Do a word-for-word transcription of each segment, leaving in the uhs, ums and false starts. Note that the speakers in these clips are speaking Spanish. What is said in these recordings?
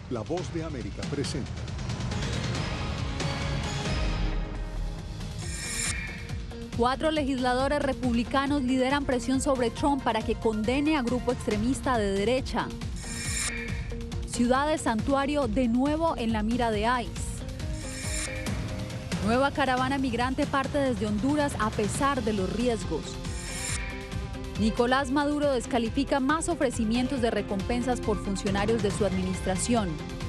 La Voz de América presenta. Cuatro legisladores republicanos lideran presión sobre Trump para que condene a grupo extremista de derecha. Ciudad de Santuario de nuevo en la mira de ICE. Nueva caravana migrante parte desde Honduras a pesar de los riesgos. Nicolás Maduro descalifica más ofrecimientos de recompensas por funcionarios de su administración.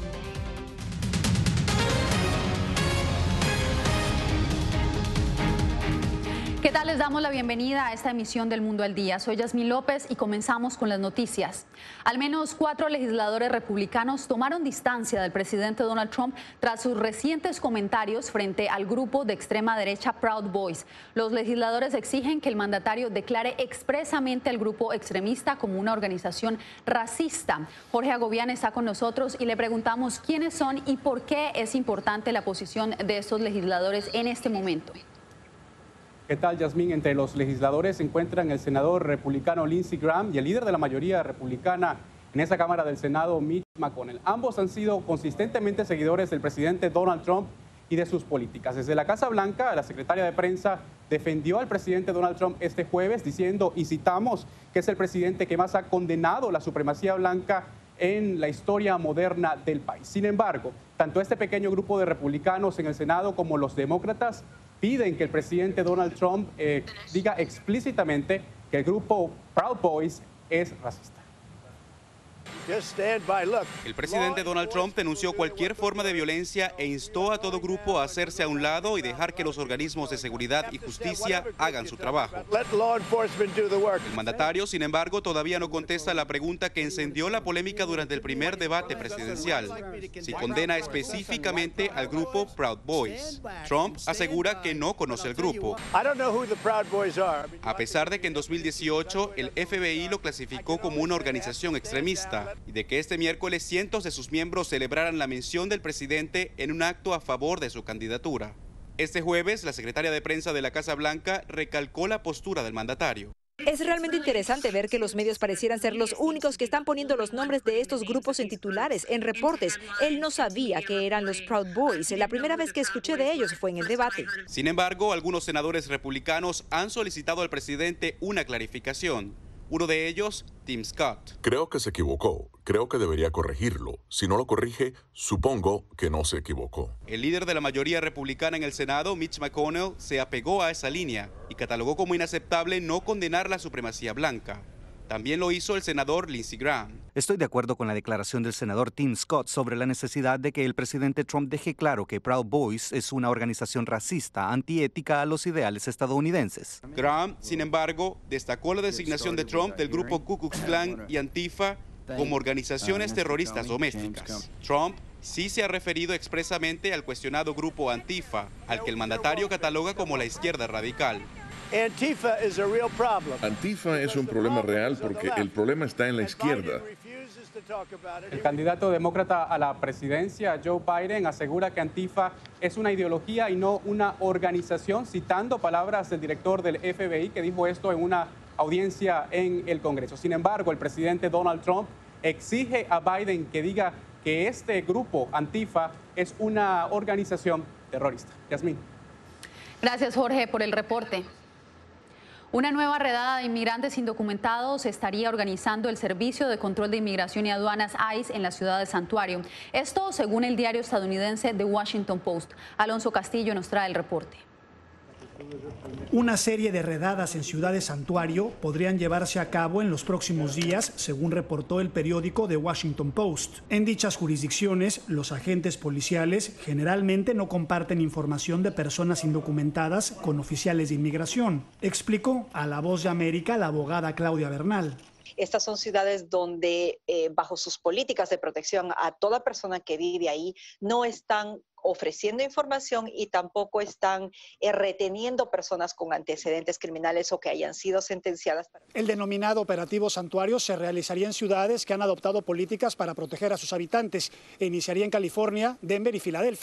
¿Qué tal? Les damos la bienvenida a esta emisión del Mundo al Día. Soy Yasmín López y comenzamos con las noticias. Al menos cuatro legisladores republicanos tomaron distancia del presidente Donald Trump tras sus recientes comentarios frente al grupo de extrema derecha Proud Boys. Los legisladores exigen que el mandatario declare expresamente al grupo extremista como una organización racista. Jorge Agobián está con nosotros y le preguntamos quiénes son y por qué es importante la posición de estos legisladores en este momento. ¿Qué tal, Yasmín? Entre los legisladores se encuentran el senador republicano Lindsey Graham y el líder de la mayoría republicana en esa Cámara del Senado, Mitch McConnell. Ambos han sido consistentemente seguidores del presidente Donald Trump y de sus políticas. Desde la Casa Blanca, la secretaria de prensa defendió al presidente Donald Trump este jueves diciendo, y citamos, que es el presidente que más ha condenado la supremacía blanca en la historia moderna del país. Sin embargo, tanto este pequeño grupo de republicanos en el Senado como los demócratas piden que el presidente Donald Trump eh, diga explícitamente que el grupo Proud Boys es racista. El presidente Donald Trump denunció cualquier forma de violencia e instó a todo grupo a hacerse a un lado y dejar que los organismos de seguridad y justicia hagan su trabajo. El mandatario, sin embargo, todavía no contesta la pregunta que encendió la polémica durante el primer debate presidencial: si condena específicamente al grupo Proud Boys. Trump asegura que no conoce el grupo, a pesar de que en dos mil dieciocho el F B I lo clasificó como una organización extremista y de que este miércoles cientos de sus miembros celebraran la mención del presidente en un acto a favor de su candidatura. Este jueves, la secretaria de prensa de la Casa Blanca recalcó la postura del mandatario. Es realmente interesante ver que los medios parecieran ser los únicos que están poniendo los nombres de estos grupos en titulares, en reportes. Él no sabía que eran los Proud Boys. La primera vez que escuché de ellos fue en el debate. Sin embargo, algunos senadores republicanos han solicitado al presidente una clarificación. Uno de ellos, Tim Scott. Creo que se equivocó. Creo que debería corregirlo. Si no lo corrige, supongo que no se equivocó. El líder de la mayoría republicana en el Senado, Mitch McConnell, se apegó a esa línea y catalogó como inaceptable no condenar la supremacía blanca. También lo hizo el senador Lindsey Graham. Estoy de acuerdo con la declaración del senador Tim Scott sobre la necesidad de que el presidente Trump deje claro que Proud Boys es una organización racista, antiética a los ideales estadounidenses. Graham, sin embargo, destacó la designación de Trump del grupo Ku Klux Klan y Antifa como organizaciones terroristas domésticas. Trump sí se ha referido expresamente al cuestionado grupo Antifa, al que el mandatario cataloga como la izquierda radical. Antifa es un problema real porque el problema está en la izquierda. El candidato demócrata a la presidencia, Joe Biden, asegura que Antifa es una ideología y no una organización, citando palabras del director del F B I que dijo esto en una audiencia en el Congreso. Sin embargo, el presidente Donald Trump exige a Biden que diga que este grupo, Antifa, es una organización terrorista. Yasmín. Gracias, Jorge, por el reporte. Una nueva redada de inmigrantes indocumentados estaría organizando el Servicio de Control de Inmigración y Aduanas ICE en la ciudad de Santuario. Esto según el diario estadounidense The Washington Post. Alonso Castillo nos trae el reporte. Una serie de redadas en Ciudad de Santuario podrían llevarse a cabo en los próximos días, según reportó el periódico The Washington Post. En dichas jurisdicciones, los agentes policiales generalmente no comparten información de personas indocumentadas con oficiales de inmigración, explicó a La Voz de América la abogada Claudia Bernal. Estas son ciudades donde, eh, bajo sus políticas de protección a toda persona que vive ahí, no están ofreciendo información y tampoco están eh, reteniendo personas con antecedentes criminales o que hayan sido sentenciadas. El denominado Operativo Santuario se realizaría en ciudades que han adoptado políticas para proteger a sus habitantes e iniciaría en California, Denver y Filadelfia.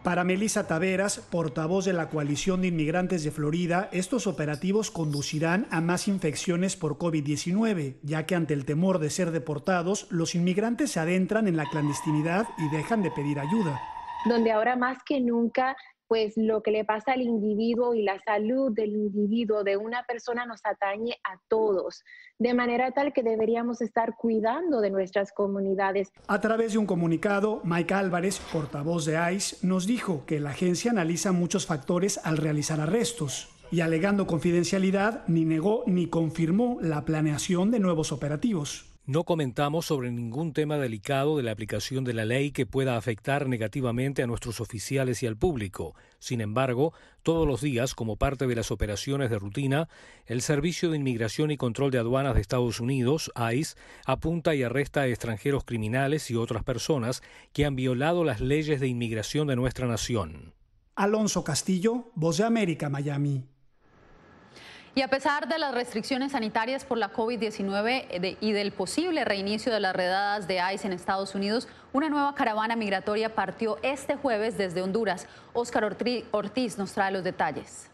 Para Melissa Taveras, portavoz de la Coalición de Inmigrantes de Florida, estos operativos conducirán a más infecciones por COVID diecinueve, ya que ante el temor de ser deportados, los inmigrantes se adentran en la clandestinidad y dejan de pedir ayuda. Donde ahora más que nunca, pues lo que le pasa al individuo y la salud del individuo, de una persona, nos atañe a todos, de manera tal que deberíamos estar cuidando de nuestras comunidades. A través de un comunicado, Mike Álvarez, portavoz de ICE, nos dijo que la agencia analiza muchos factores al realizar arrestos y, alegando confidencialidad, ni negó ni confirmó la planeación de nuevos operativos. No comentamos sobre ningún tema delicado de la aplicación de la ley que pueda afectar negativamente a nuestros oficiales y al público. Sin embargo, todos los días, como parte de las operaciones de rutina, el Servicio de Inmigración y Control de Aduanas de Estados Unidos, ICE, apunta y arresta a extranjeros criminales y otras personas que han violado las leyes de inmigración de nuestra nación. Alonso Castillo, Voz de América, Miami. Y a pesar de las restricciones sanitarias por la COVID diecinueve y del posible reinicio de las redadas de ICE en Estados Unidos, una nueva caravana migratoria partió este jueves desde Honduras. Óscar Ortiz nos trae los detalles.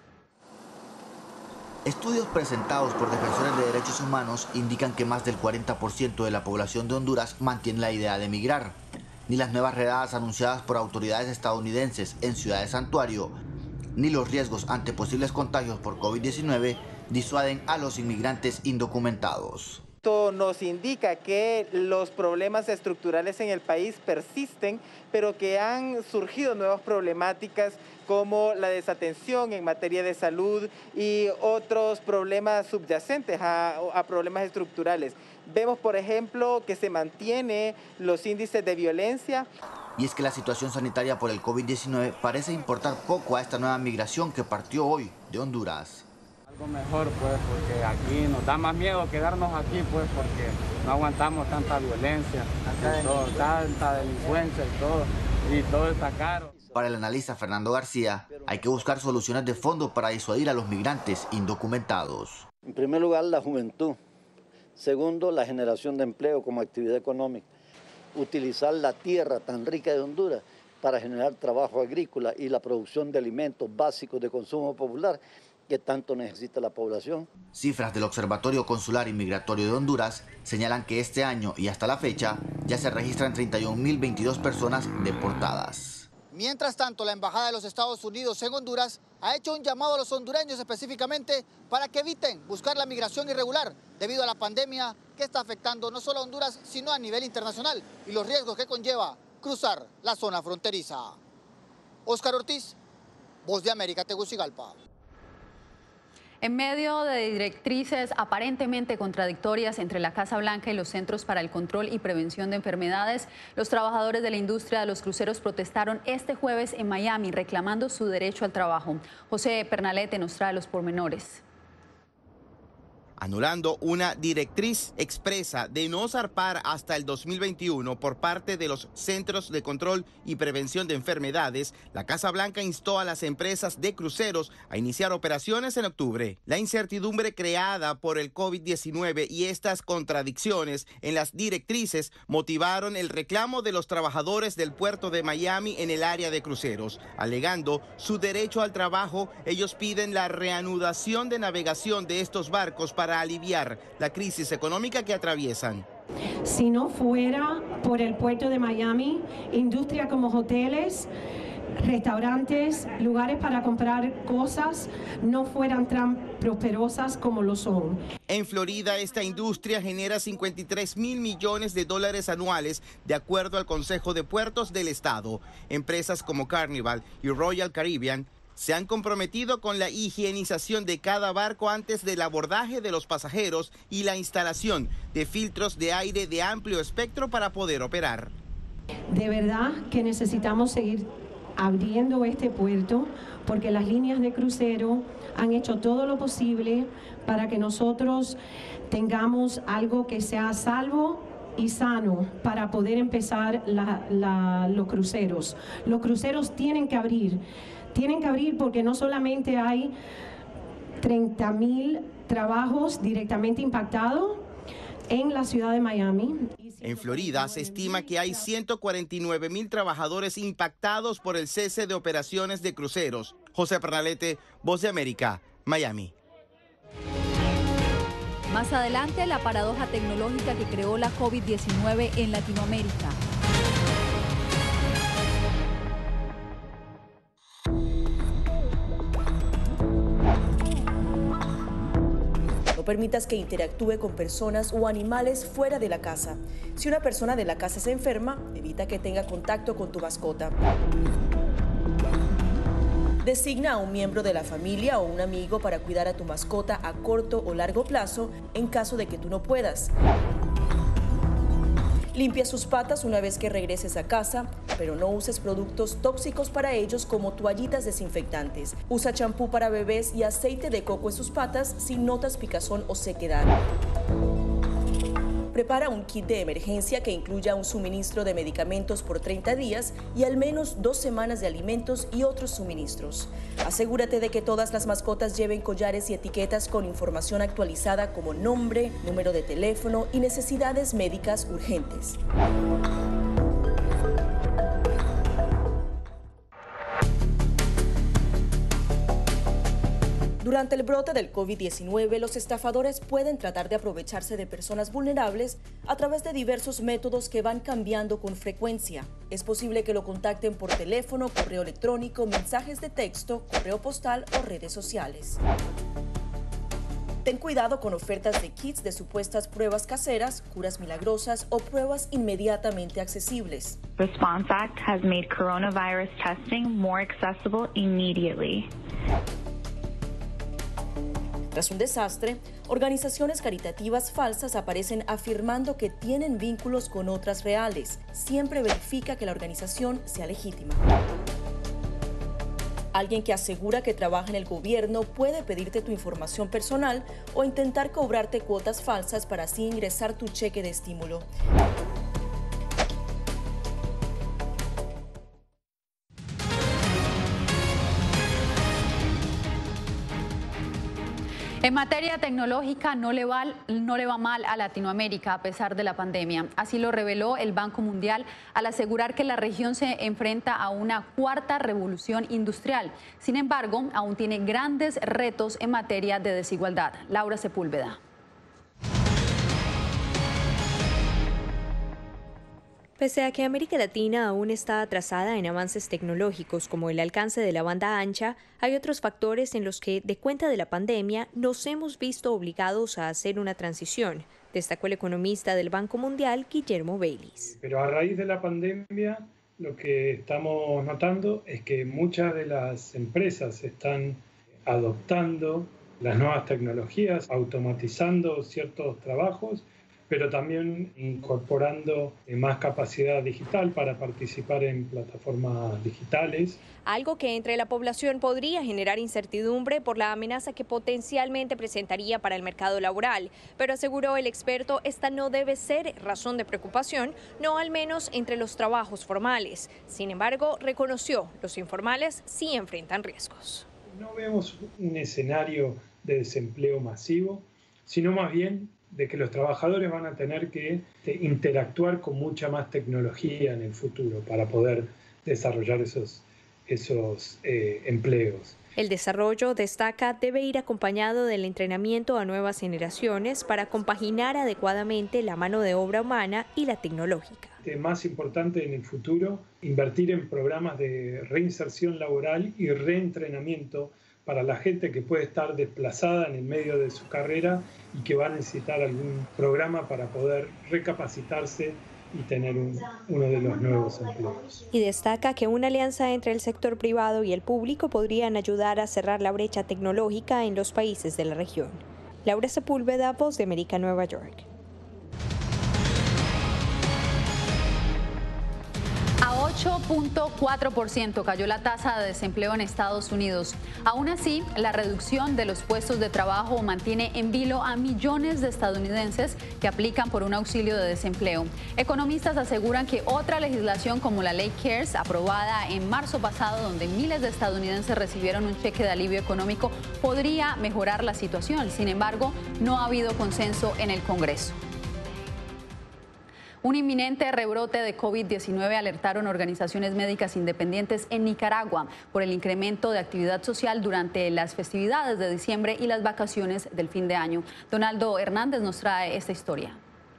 Estudios presentados por defensores de derechos humanos indican que más del cuarenta por ciento de la población de Honduras mantiene la idea de emigrar. Ni las nuevas redadas anunciadas por autoridades estadounidenses en ciudades santuario, ni los riesgos ante posibles contagios por COVID diecinueve disuaden a los inmigrantes indocumentados. Esto nos indica que los problemas estructurales en el país persisten, pero que han surgido nuevas problemáticas como la desatención en materia de salud y otros problemas subyacentes a, a problemas estructurales. Vemos, por ejemplo, que se mantienen los índices de violencia. Y es que la situación sanitaria por el COVID diecinueve parece importar poco a esta nueva migración que partió hoy de Honduras. Algo mejor, pues, porque aquí nos da más miedo quedarnos aquí, pues, porque no aguantamos tanta violencia, y todo, tanta delincuencia y todo, y todo está caro. Para el analista Fernando García, hay que buscar soluciones de fondo para disuadir a los migrantes indocumentados. En primer lugar, la juventud. Segundo, la generación de empleo como actividad económica. Utilizar la tierra tan rica de Honduras para generar trabajo agrícola y la producción de alimentos básicos de consumo popular que tanto necesita la población. Cifras del Observatorio Consular y Migratorio de Honduras señalan que este año y hasta la fecha ya se registran treinta y un mil veintidós personas deportadas. Mientras tanto, la Embajada de los Estados Unidos en Honduras ha hecho un llamado a los hondureños específicamente para que eviten buscar la migración irregular debido a la pandemia que está afectando no solo a Honduras, sino a nivel internacional y los riesgos que conlleva cruzar la zona fronteriza. Óscar Ortiz, Voz de América, Tegucigalpa. En medio de directrices aparentemente contradictorias entre la Casa Blanca y los Centros para el Control y Prevención de Enfermedades, los trabajadores de la industria de los cruceros protestaron este jueves en Miami reclamando su derecho al trabajo. José Pernalete nos trae los pormenores. Anulando una directriz expresa de no zarpar hasta el dos mil veintiuno por parte de los Centros de Control y Prevención de Enfermedades, la Casa Blanca instó a las empresas de cruceros a iniciar operaciones en octubre. La incertidumbre creada por el COVID diecinueve y estas contradicciones en las directrices motivaron el reclamo de los trabajadores del puerto de Miami en el área de cruceros. Alegando su derecho al trabajo, ellos piden la reanudación de navegación de estos barcos para aliviar la crisis económica que atraviesan. Si no fuera por el puerto de Miami, industria como hoteles, restaurantes, lugares para comprar cosas, no fueran tan prosperosas como lo son. En Florida, esta industria genera cincuenta y tres mil millones de dólares anuales, de acuerdo al Consejo de Puertos del Estado. Empresas como Carnival y Royal Caribbean se han comprometido con la higienización de cada barco antes del abordaje de los pasajeros y la instalación de filtros de aire de amplio espectro para poder operar. De verdad que necesitamos seguir abriendo este puerto porque las líneas de crucero han hecho todo lo posible para que nosotros tengamos algo que sea salvo y sano para poder empezar la, la, los cruceros. Los cruceros tienen que abrir. Tienen que abrir porque no solamente hay treinta mil trabajos directamente impactados, en la ciudad de Miami. En Florida se estima que hay ciento cuarenta y nueve mil trabajadores impactados por el cese de operaciones de cruceros. José Pernalete, Voz de América, Miami. Más adelante, la paradoja tecnológica que creó la COVID diecinueve en Latinoamérica. No permitas que interactúe con personas o animales fuera de la casa. Si una persona de la casa se enferma, evita que tenga contacto con tu mascota. Designa a un miembro de la familia o un amigo para cuidar a tu mascota a corto o largo plazo en caso de que tú no puedas. Limpia sus patas una vez que regreses a casa, pero no uses productos tóxicos para ellos como toallitas desinfectantes. Usa champú para bebés y aceite de coco en sus patas si notas picazón o sequedad. Prepara un kit de emergencia que incluya un suministro de medicamentos por treinta días y al menos dos semanas de alimentos y otros suministros. Asegúrate de que todas las mascotas lleven collares y etiquetas con información actualizada como nombre, número de teléfono y necesidades médicas urgentes. Durante el brote del COVID diecinueve, los estafadores pueden tratar de aprovecharse de personas vulnerables a través de diversos métodos que van cambiando con frecuencia. Es posible que lo contacten por teléfono, correo electrónico, mensajes de texto, correo postal o redes sociales. Ten cuidado con ofertas de kits de supuestas pruebas caseras, curas milagrosas o pruebas inmediatamente accesibles. Response Act has made coronavirus testing more accessible immediately. Tras un desastre, organizaciones caritativas falsas aparecen afirmando que tienen vínculos con otras reales. Siempre verifica que la organización sea legítima. Alguien que asegura que trabaja en el gobierno puede pedirte tu información personal o intentar cobrarte cuotas falsas para así ingresar tu cheque de estímulo. En materia tecnológica no le, va, no le va mal a Latinoamérica a pesar de la pandemia. Así lo reveló el Banco Mundial al asegurar que la región se enfrenta a una cuarta revolución industrial. Sin embargo, aún tiene grandes retos en materia de desigualdad. Laura Sepúlveda. Pese a que América Latina aún está atrasada en avances tecnológicos como el alcance de la banda ancha, hay otros factores en los que, de cuenta de la pandemia, nos hemos visto obligados a hacer una transición, destacó el economista del Banco Mundial, Guillermo Baylis. Pero a raíz de la pandemia, lo que estamos notando es que muchas de las empresas están adoptando las nuevas tecnologías, automatizando ciertos trabajos, pero también incorporando más capacidad digital para participar en plataformas digitales. Algo que entre la población podría generar incertidumbre por la amenaza que potencialmente presentaría para el mercado laboral. Pero aseguró el experto, esta no debe ser razón de preocupación, no al menos entre los trabajos formales. Sin embargo, reconoció, los informales sí enfrentan riesgos. No vemos un escenario de desempleo masivo, sino más bien de que los trabajadores van a tener que interactuar con mucha más tecnología en el futuro para poder desarrollar esos, esos eh, empleos. El desarrollo, destaca, debe ir acompañado del entrenamiento a nuevas generaciones para compaginar adecuadamente la mano de obra humana y la tecnológica. Es más importante en el futuro invertir en programas de reinserción laboral y reentrenamiento para la gente que puede estar desplazada en el medio de su carrera y que va a necesitar algún programa para poder recapacitarse y tener un, uno de los nuevos empleos. Y destaca que una alianza entre el sector privado y el público podrían ayudar a cerrar la brecha tecnológica en los países de la región. Laura Sepúlveda, Voz de América, Nueva York. A ocho punto cuatro por ciento cayó la tasa de desempleo en Estados Unidos. Aún así, la reducción de los puestos de trabajo mantiene en vilo a millones de estadounidenses que aplican por un auxilio de desempleo. Economistas aseguran que otra legislación como la ley CARES, aprobada en marzo pasado, donde miles de estadounidenses recibieron un cheque de alivio económico, podría mejorar la situación. Sin embargo, no ha habido consenso en el Congreso. Un inminente rebrote de COVID diecinueve alertaron organizaciones médicas independientes en Nicaragua por el incremento de actividad social durante las festividades de diciembre y las vacaciones del fin de año. Donaldo Hernández nos trae esta historia.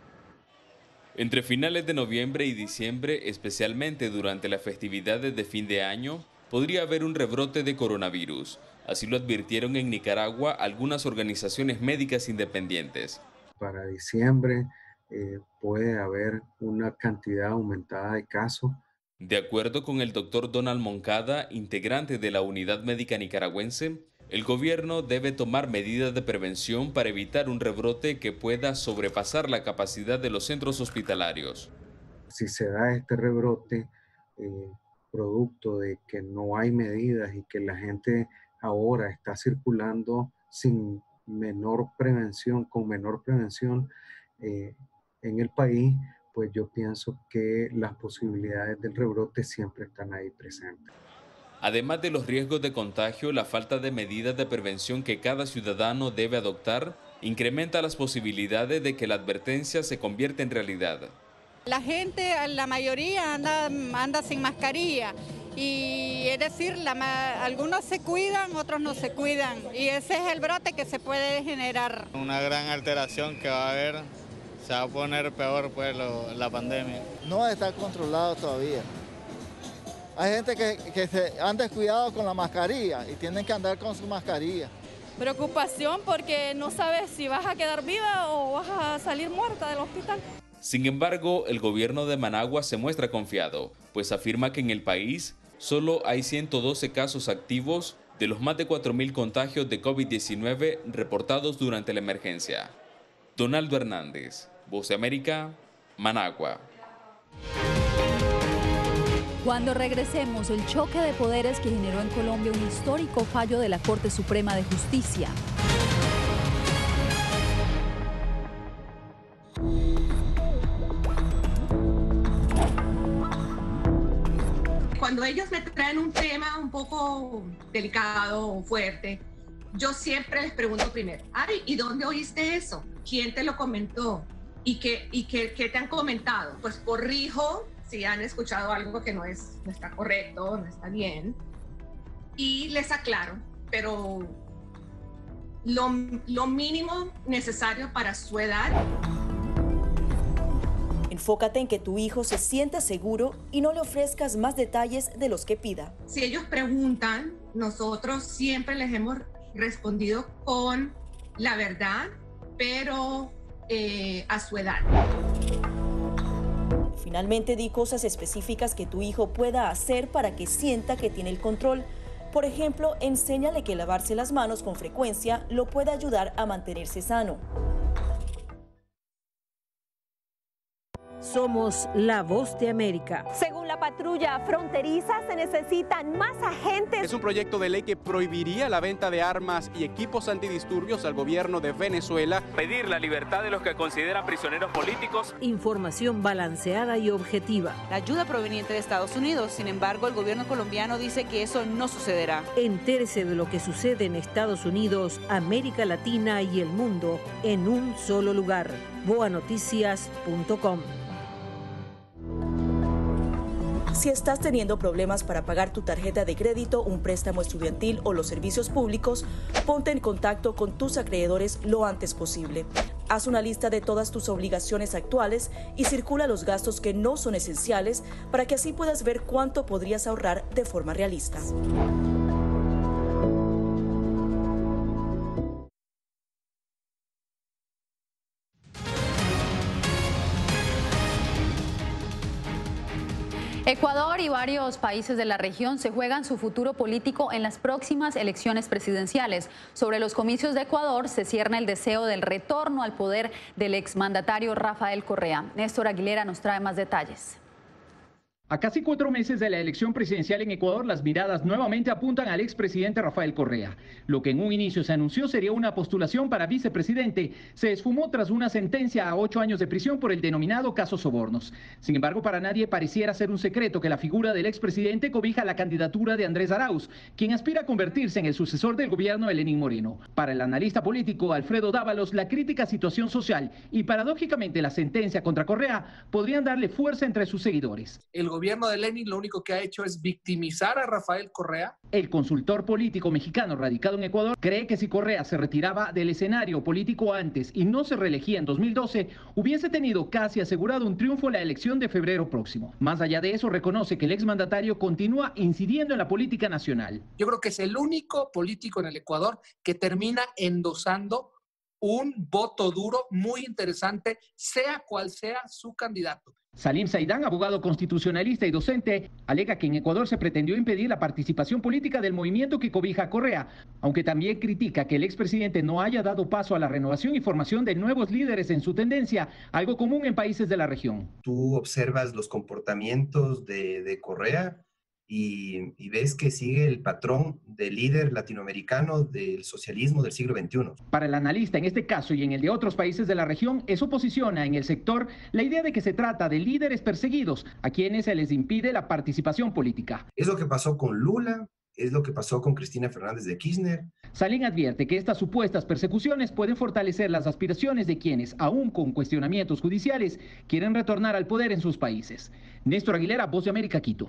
Entre finales de noviembre y diciembre, especialmente durante las festividades de fin de año, podría haber un rebrote de coronavirus. Así lo advirtieron en Nicaragua algunas organizaciones médicas independientes. Para diciembre eh, puede haber una cantidad aumentada de casos. De acuerdo con el doctor Donald Moncada, integrante de la Unidad Médica Nicaragüense, el gobierno debe tomar medidas de prevención para evitar un rebrote que pueda sobrepasar la capacidad de los centros hospitalarios. Si se da este rebrote, eh, producto de que no hay medidas y que la gente ahora está circulando sin menor prevención, con menor prevención eh, en el país, pues yo pienso que las posibilidades del rebrote siempre están ahí presentes. Además de los riesgos de contagio, la falta de medidas de prevención que cada ciudadano debe adoptar incrementa las posibilidades de que la advertencia se convierta en realidad. La gente, la mayoría anda, anda sin mascarilla. Y es decir, la, algunos se cuidan, otros no se cuidan, y ese es el brote que se puede generar. Una gran alteración que va a haber, se va a poner peor pues lo, la pandemia. No está controlado todavía. Hay gente que, que se han descuidado con la mascarilla y tienen que andar con su mascarilla. Preocupación porque no sabes si vas a quedar viva o vas a salir muerta del hospital. Sin embargo, el gobierno de Managua se muestra confiado, pues afirma que en el país solo hay ciento doce casos activos de los más de cuatro mil contagios de COVID diecinueve reportados durante la emergencia. Donaldo Hernández, Voz de América, Managua. Cuando regresemos, el choque de poderes que generó en Colombia un histórico fallo de la Corte Suprema de Justicia. Cuando ellos me traen un tema un poco delicado o fuerte, yo siempre les pregunto primero, ay, ¿y dónde oíste eso? ¿Quién te lo comentó? ¿Y qué, y qué, qué te han comentado? Pues corrijo si han escuchado algo que no, es, no está correcto, no está bien, y les aclaro, pero lo, lo mínimo necesario para su edad. Enfócate en que tu hijo se sienta seguro y no le ofrezcas más detalles de los que pida. Si ellos preguntan, nosotros siempre les hemos respondido con la verdad, pero eh, a su edad. Finalmente, di cosas específicas que tu hijo pueda hacer para que sienta que tiene el control. Por ejemplo, enséñale que lavarse las manos con frecuencia lo puede ayudar a mantenerse sano. Somos la voz de América. Según la patrulla fronteriza, se necesitan más agentes. Es un proyecto de ley que prohibiría la venta de armas y equipos antidisturbios al gobierno de Venezuela. Pedir la libertad de los que consideran prisioneros políticos. Información balanceada y objetiva. La ayuda proveniente de Estados Unidos, sin embargo, el gobierno colombiano dice que eso no sucederá. Entérese de lo que sucede en Estados Unidos, América Latina y el mundo en un solo lugar. boa noticias punto com. Si estás teniendo problemas para pagar tu tarjeta de crédito, un préstamo estudiantil o los servicios públicos, ponte en contacto con tus acreedores lo antes posible. Haz una lista de todas tus obligaciones actuales y circula los gastos que no son esenciales para que así puedas ver cuánto podrías ahorrar de forma realista. Ecuador y varios países de la región se juegan su futuro político en las próximas elecciones presidenciales. Sobre los comicios de Ecuador se cierne el deseo del retorno al poder del exmandatario Rafael Correa. Néstor Aguilera nos trae más detalles. A casi cuatro meses de la elección presidencial en Ecuador, las miradas nuevamente apuntan al expresidente Rafael Correa. Lo que en un inicio se anunció sería una postulación para vicepresidente, se esfumó tras una sentencia a ocho años de prisión por el denominado caso Sobornos. Sin embargo, para nadie pareciera ser un secreto que la figura del expresidente cobija la candidatura de Andrés Arauz, quien aspira a convertirse en el sucesor del gobierno de Lenín Moreno. Para el analista político Alfredo Dávalos, la crítica situación social y paradójicamente la sentencia contra Correa podrían darle fuerza entre sus seguidores. El gobierno de Lenin lo único que ha hecho es victimizar a Rafael Correa. El consultor político mexicano radicado en Ecuador cree que si Correa se retiraba del escenario político antes y no se reelegía en dos mil doce, hubiese tenido casi asegurado un triunfo en la elección de febrero próximo. Más allá de eso, reconoce que el exmandatario continúa incidiendo en la política nacional. Yo creo que es el único político en el Ecuador que termina endosando un voto duro muy interesante, sea cual sea su candidato. Salim Saidán, abogado constitucionalista y docente, alega que en Ecuador se pretendió impedir la participación política del movimiento que cobija a Correa, aunque también critica que el expresidente no haya dado paso a la renovación y formación de nuevos líderes en su tendencia, algo común en países de la región. Tú observas los comportamientos de, de Correa y, y ves que sigue el patrón del líder latinoamericano del socialismo del siglo veintiuno. Para el analista, en este caso y en el de otros países de la región, eso posiciona en el sector la idea de que se trata de líderes perseguidos, a quienes se les impide la participación política. Es lo que pasó con Lula, es lo que pasó con Cristina Fernández de Kirchner. Salim advierte que estas supuestas persecuciones pueden fortalecer las aspiraciones de quienes, aún con cuestionamientos judiciales, quieren retornar al poder en sus países. Néstor Aguilera, Voz de América, Quito.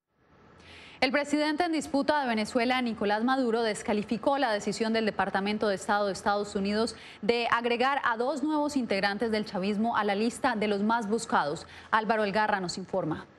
El presidente en disputa de Venezuela, Nicolás Maduro, descalificó la decisión del Departamento de Estado de Estados Unidos de agregar a dos nuevos integrantes del chavismo a la lista de los más buscados. Álvaro Algarra nos informa.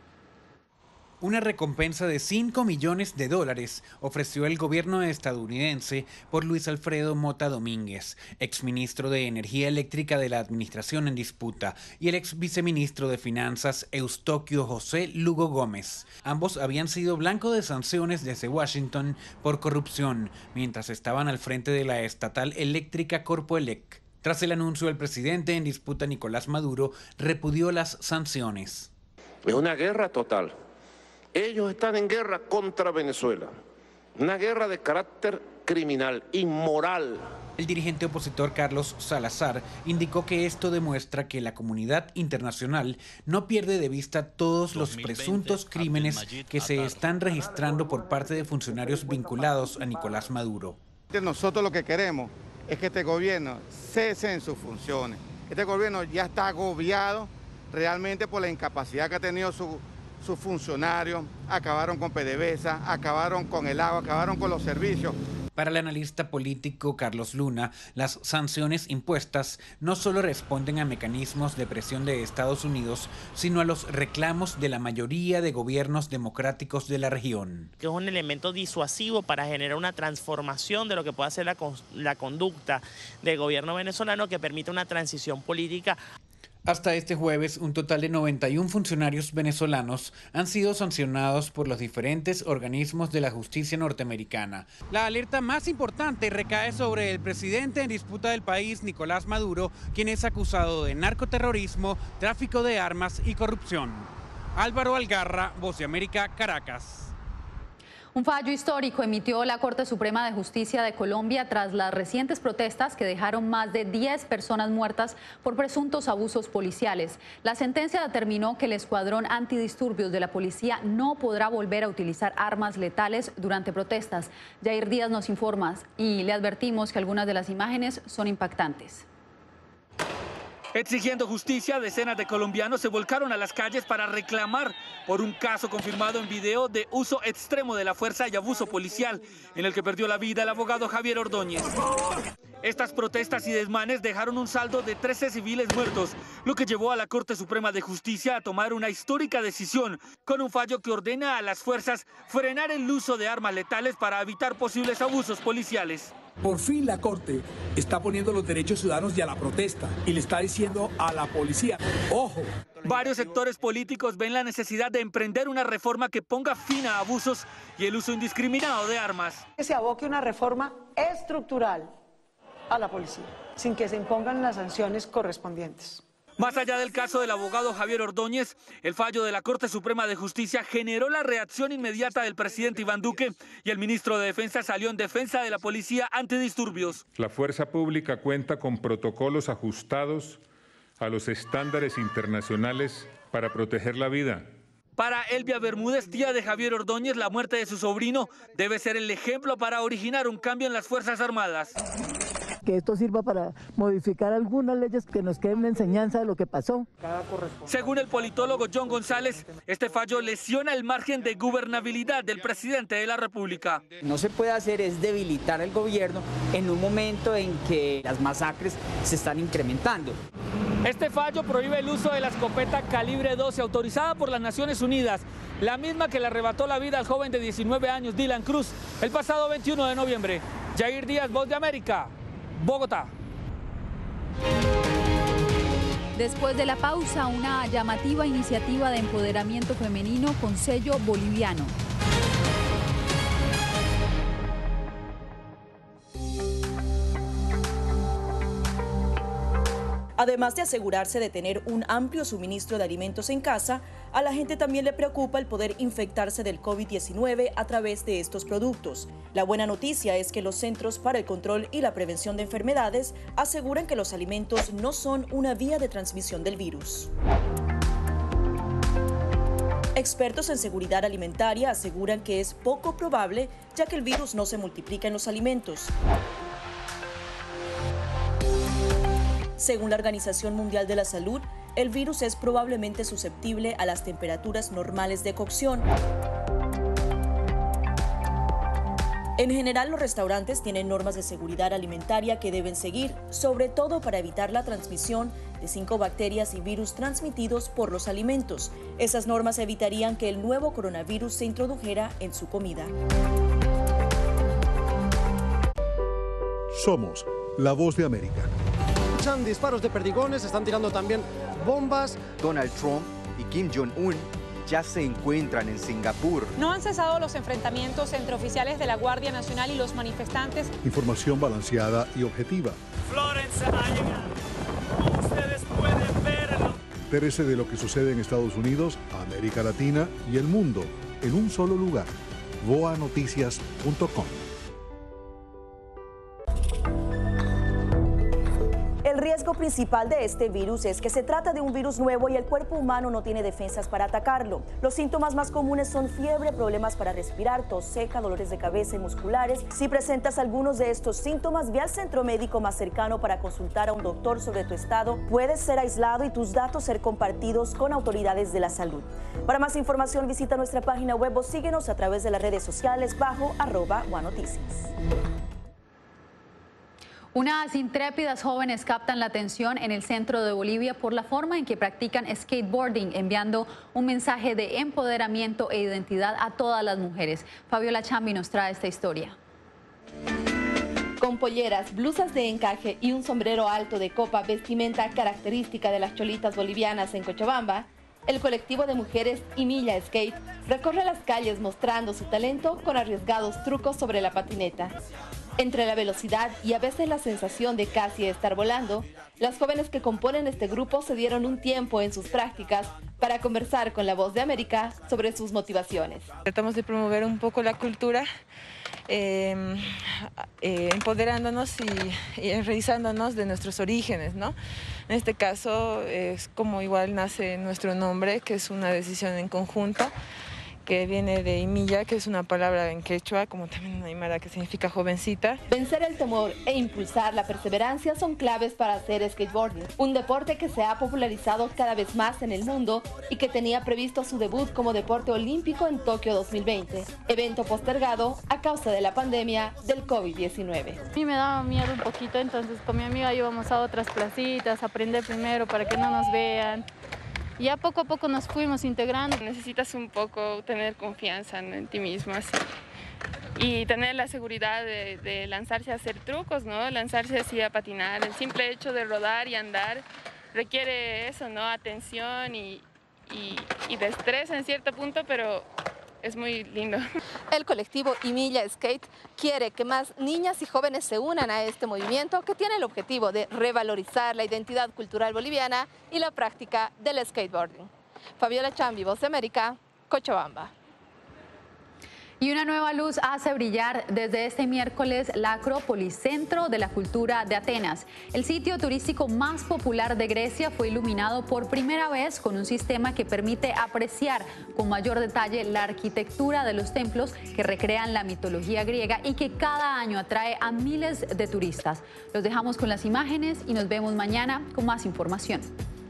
Una recompensa de cinco millones de dólares ofreció el gobierno estadounidense por Luis Alfredo Mota Domínguez, exministro de Energía Eléctrica de la administración en disputa, y el ex viceministro de Finanzas Eustoquio José Lugo Gómez. Ambos habían sido blanco de sanciones desde Washington por corrupción, mientras estaban al frente de la estatal eléctrica Corpoelec. Tras el anuncio del presidente en disputa, Nicolás Maduro repudió las sanciones. Es una guerra total. Ellos están en guerra contra Venezuela, una guerra de carácter criminal, inmoral. El dirigente opositor Carlos Salazar indicó que esto demuestra que la comunidad internacional no pierde de vista todos los presuntos crímenes que se están registrando por parte de funcionarios vinculados a Nicolás Maduro. Nosotros lo que queremos es que este gobierno cese en sus funciones. Este gobierno ya está agobiado realmente por la incapacidad que ha tenido su sus funcionarios, acabaron con PDVSA, acabaron con el agua, acabaron con los servicios. Para el analista político Carlos Luna, las sanciones impuestas no solo responden a mecanismos de presión de Estados Unidos, sino a los reclamos de la mayoría de gobiernos democráticos de la región. Que es un elemento disuasivo para generar una transformación de lo que pueda ser la, la conducta del gobierno venezolano que permita una transición política. Hasta este jueves, un total de noventa y un funcionarios venezolanos han sido sancionados por los diferentes organismos de la justicia norteamericana. La alerta más importante recae sobre el presidente en disputa del país, Nicolás Maduro, quien es acusado de narcoterrorismo, tráfico de armas y corrupción. Álvaro Algarra, Voz de América, Caracas. Un fallo histórico emitió la Corte Suprema de Justicia de Colombia tras las recientes protestas que dejaron más de diez personas muertas por presuntos abusos policiales. La sentencia determinó que el escuadrón antidisturbios de la policía no podrá volver a utilizar armas letales durante protestas. Jair Díaz nos informa y le advertimos que algunas de las imágenes son impactantes. Exigiendo justicia, decenas de colombianos se volcaron a las calles para reclamar por un caso confirmado en video de uso extremo de la fuerza y abuso policial, en el que perdió la vida el abogado Javier Ordóñez. Estas protestas y desmanes dejaron un saldo de trece civiles muertos, lo que llevó a la Corte Suprema de Justicia a tomar una histórica decisión, con un fallo que ordena a las fuerzas frenar el uso de armas letales para evitar posibles abusos policiales. Por fin la Corte está poniendo los derechos ciudadanos y a la protesta y le está diciendo a la policía, ¡ojo! Varios sectores políticos ven la necesidad de emprender una reforma que ponga fin a abusos y el uso indiscriminado de armas. Que se aboque una reforma estructural a la policía, sin que se impongan las sanciones correspondientes. Más allá del caso del abogado Javier Ordóñez, el fallo de la Corte Suprema de Justicia generó la reacción inmediata del presidente Iván Duque y el ministro de Defensa salió en defensa de la policía antidisturbios. La fuerza pública cuenta con protocolos ajustados a los estándares internacionales para proteger la vida. Para Elvia Bermúdez, tía de Javier Ordóñez, la muerte de su sobrino debe ser el ejemplo para originar un cambio en las Fuerzas Armadas. Que esto sirva para modificar algunas leyes que nos queden una enseñanza de lo que pasó. Según el politólogo John González, este fallo lesiona el margen de gobernabilidad del presidente de la República. No se puede hacer es debilitar el gobierno en un momento en que las masacres se están incrementando. Este fallo prohíbe el uso de la escopeta calibre doce autorizada por las Naciones Unidas, la misma que le arrebató la vida al joven de diecinueve años, Dylan Cruz, el pasado veintiuno de noviembre. Jair Díaz, Voz de América, Bogotá. Después de la pausa, una llamativa iniciativa de empoderamiento femenino con sello boliviano. Además de asegurarse de tener un amplio suministro de alimentos en casa, a la gente también le preocupa el poder infectarse del COVID diecinueve a través de estos productos. La buena noticia es que los Centros para el Control y la Prevención de Enfermedades aseguran que los alimentos no son una vía de transmisión del virus. Expertos en seguridad alimentaria aseguran que es poco probable, ya que el virus no se multiplica en los alimentos. Según la Organización Mundial de la Salud, el virus es probablemente susceptible a las temperaturas normales de cocción. En general, los restaurantes tienen normas de seguridad alimentaria que deben seguir, sobre todo para evitar la transmisión de cinco bacterias y virus transmitidos por los alimentos. Esas normas evitarían que el nuevo coronavirus se introdujera en su comida. Somos la Voz de América. Disparos de perdigones, están tirando también bombas. Donald Trump y Kim Jong-un ya se encuentran en Singapur. No han cesado los enfrentamientos entre oficiales de la Guardia Nacional y los manifestantes. Información balanceada y objetiva. Florence ha llegado. Como ustedes pueden verlo. Entérese de lo que sucede en Estados Unidos, América Latina y el mundo en un solo lugar. voa noticias punto com. El riesgo principal de este virus es que se trata de un virus nuevo y el cuerpo humano no tiene defensas para atacarlo. Los síntomas más comunes son fiebre, problemas para respirar, tos seca, dolores de cabeza y musculares. Si presentas algunos de estos síntomas, ve al centro médico más cercano para consultar a un doctor sobre tu estado. Puedes ser aislado y tus datos ser compartidos con autoridades de la salud. Para más información, visita nuestra página web o síguenos a través de las redes sociales bajo arroba guanoticias. Unas intrépidas jóvenes captan la atención en el centro de Bolivia por la forma en que practican skateboarding, enviando un mensaje de empoderamiento e identidad a todas las mujeres. Fabiola Chambi nos trae esta historia. Con polleras, blusas de encaje y un sombrero alto de copa, vestimenta característica de las cholitas bolivianas en Cochabamba, el colectivo de mujeres Imilla Skate recorre las calles mostrando su talento con arriesgados trucos sobre la patineta. Entre la velocidad y a veces la sensación de casi estar volando, las jóvenes que componen este grupo se dieron un tiempo en sus prácticas para conversar con La Voz de América sobre sus motivaciones. Tratamos de promover un poco la cultura, eh, eh, empoderándonos y, y revisándonos de nuestros orígenes, ¿no? En este caso es como igual nace nuestro nombre, que es una decisión en conjunto, que viene de Imilla, que es una palabra en quechua, como también en aymara, que significa jovencita. Vencer el temor e impulsar la perseverancia son claves para hacer skateboarding, un deporte que se ha popularizado cada vez más en el mundo y que tenía previsto su debut como deporte olímpico en Tokio dos mil veinte, evento postergado a causa de la pandemia del COVID diecinueve. A mí me daba miedo un poquito, entonces con mi amiga íbamos a otras placitas, a aprender primero para que no nos vean. Ya poco a poco nos fuimos integrando. Necesitas un poco tener confianza en ti mismo así. Y tener la seguridad de, de lanzarse a hacer trucos, ¿no? Lanzarse así a patinar. El simple hecho de rodar y andar requiere eso, ¿no? Atención y, y, y destreza en cierto punto, pero es muy lindo. El colectivo Emilia Skate quiere que más niñas y jóvenes se unan a este movimiento que tiene el objetivo de revalorizar la identidad cultural boliviana y la práctica del skateboarding. Fabiola Chambi, Voz de América, Cochabamba. Y una nueva luz hace brillar desde este miércoles la Acrópolis, centro de la cultura de Atenas. El sitio turístico más popular de Grecia fue iluminado por primera vez con un sistema que permite apreciar con mayor detalle la arquitectura de los templos que recrean la mitología griega y que cada año atrae a miles de turistas. Los dejamos con las imágenes y nos vemos mañana con más información.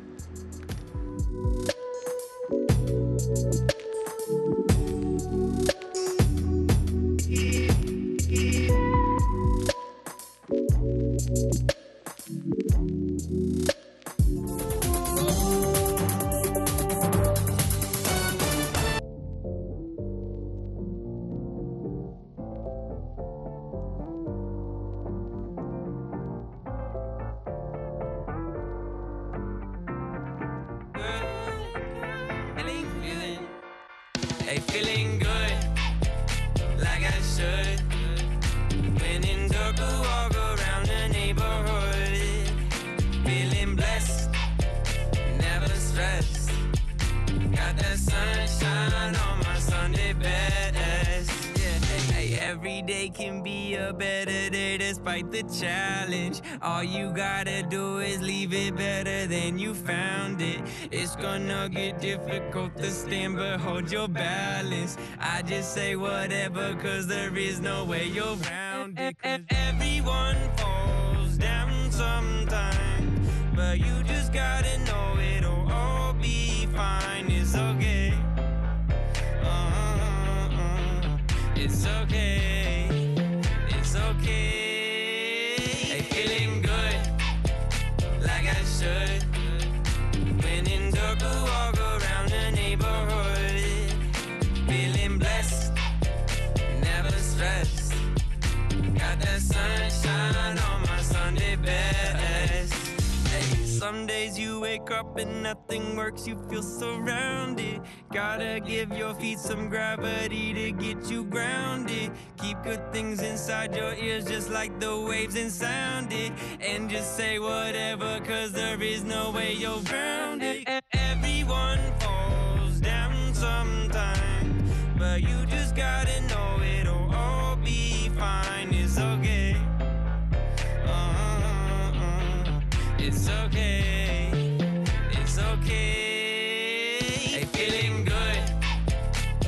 Hey, feeling good, like I should. When in dark, I walk around the neighborhood. Feeling blessed, never stressed. Got that sunshine on my Sunday best. Yeah, hey, hey, every day can be a better day despite the challenge. All you gotta do is leave it better than you found it. It's gonna get difficult to stand, but hold your balance. I just say whatever, cause there is no way you're around it. Cause everyone falls down sometime, but you just gotta know it'll all be fine. It's okay. Uh-uh-uh. It's okay. It's okay. Hey, feeling good, like I should. When in dark, I walk around the neighborhood. Feeling blessed, never stressed. Got that sunshine on my Sunday best. Hey, some days you wake up and nothing works, you feel surrounded. Gotta give your feet some gravity to get you grounded. Keep good things inside your ears just like the waves and sound it. And just say whatever, cause there is no way you're around it. Everyone falls down sometime, but you just gotta know it'll all be fine. It's okay. Uh-uh-uh. It's okay.